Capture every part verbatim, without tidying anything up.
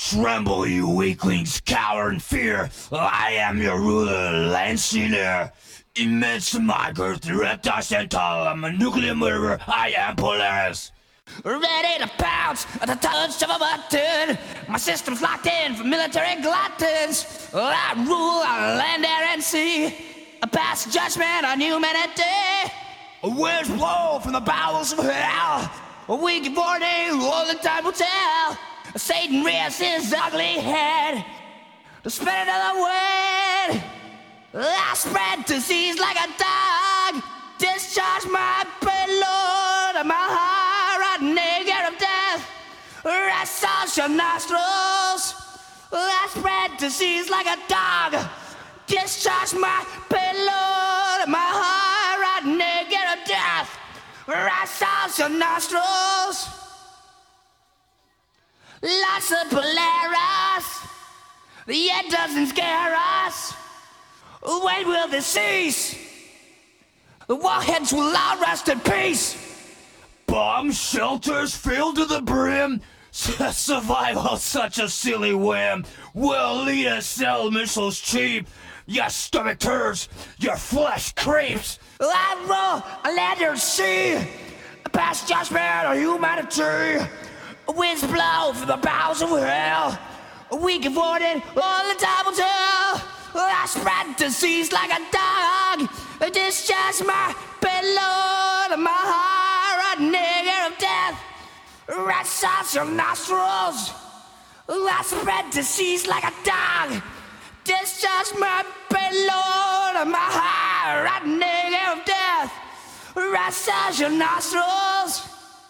Tremble, you weaklings, cower in fear. I am your ruler, Lanciner. Immense my girth, reptile centaur. I'm a nuclear murderer. I am Polaris. Ready to pounce at the touch of a button. My system's locked in for military gluttons. I rule on land, air, and sea. I pass judgment on humanity. Winds blow from the bowels of hell. We give warning, only time will tell. Satan rears his ugly head. The spirit of the wind. I spread disease like a dog. Discharge my payload of my heart, nigger of death. Rest out your nostrils. I spread disease like a dog. Discharge my payload of my heart, nigger of death. Rest out your nostrils. Lots of Polaris. The end doesn't scare us. When will this cease? The warheads will all rest in peace. Bomb shelters filled to the brim. Survival such a silly whim. Will lead us sell missiles cheap. Your stomach turns, your flesh creeps. I roll, I land your sea. I pass judgment on humanity. Winds blow from the bowels of hell. We give warning, all the time will tell. I spread disease like a dog. I discharge my payload of my heart, a nigger of death. Rest out your nostrils. I spread disease like a dog. Discharge my payload of my heart, a nigger of death. Rest out your nostrils.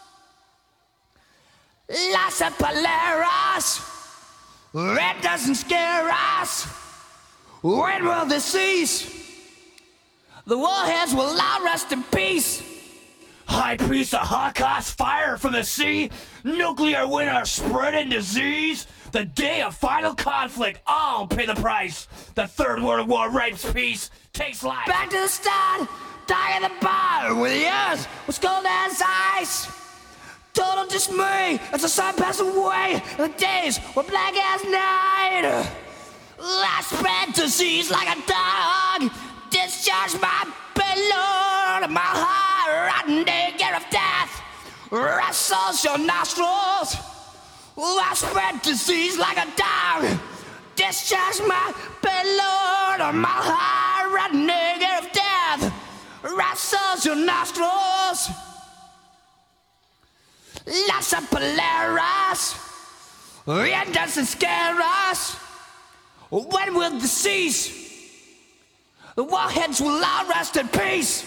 Lots of Polaris. Red doesn't scare us. When will this cease? The warheads will all rest in peace. High priest of Holocaust, fire from the sea. Nuclear winter, spreading disease. The day of final conflict, all pay the price. The Third World War rapes peace, takes life. Back to the start, die in the bar where the earth was cold as ice. Total dismay as the sun passed away, and the days were black as night. I spread disease like a dog. Discharge my payload of my heart, rotten nigger of death. Wrestles your nostrils. I spread disease like a dog. Discharge my payload of my heart, rotten nigger of death. Wrestles your nostrils. Lots of Polaris. It doesn't scare us. When will this cease? The warheads will all rest in peace.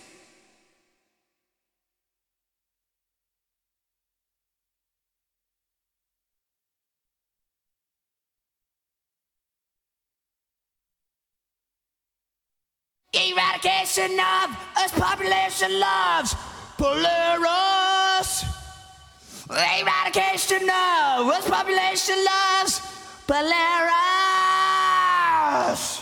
Eradication of Earth's population loves Polaris. Eradication of Earth's population loves Polaris.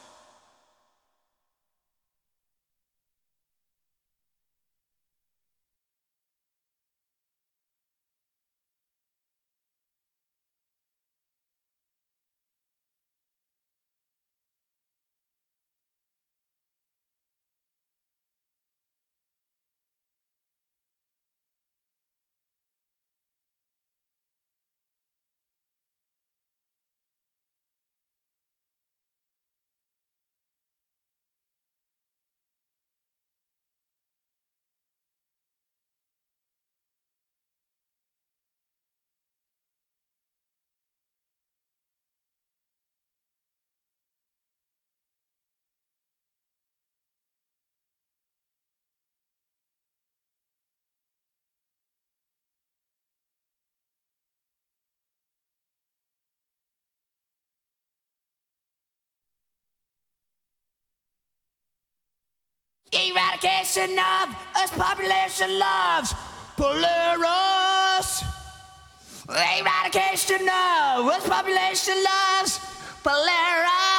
Eradication of Earth's population loves Polaris. Eradication of Earth's population loves Polaris.